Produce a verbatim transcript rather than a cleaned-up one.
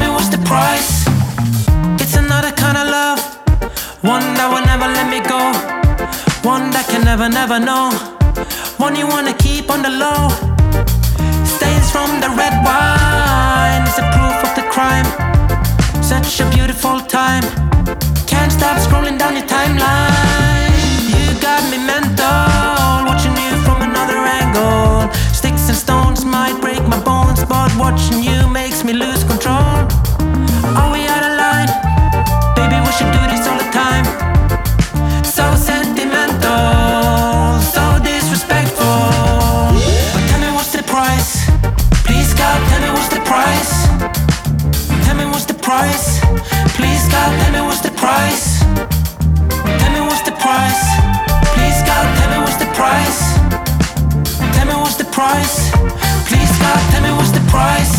me what's the price? It's another kind of love, one that will never let me go, one that can never, never know, one you wanna keep on the low. Stains from the red wine is a proof of the crime. Such a beautiful time, can't stop scrolling down your timeline. You got me mental, watching you from another angle. Sticks and stones might break my bones, but watching you makes me lose control. Are we out of line? Baby, we should do this all the time. So sentimental, so disrespectful. But tell me what's the price? Please God, tell me what's the price? Tell me what's the price? Please God, tell me what's the price? Tell me what's the price? Please God, tell me what's the price? Tell me what's the price? Please God, tell me what's the price?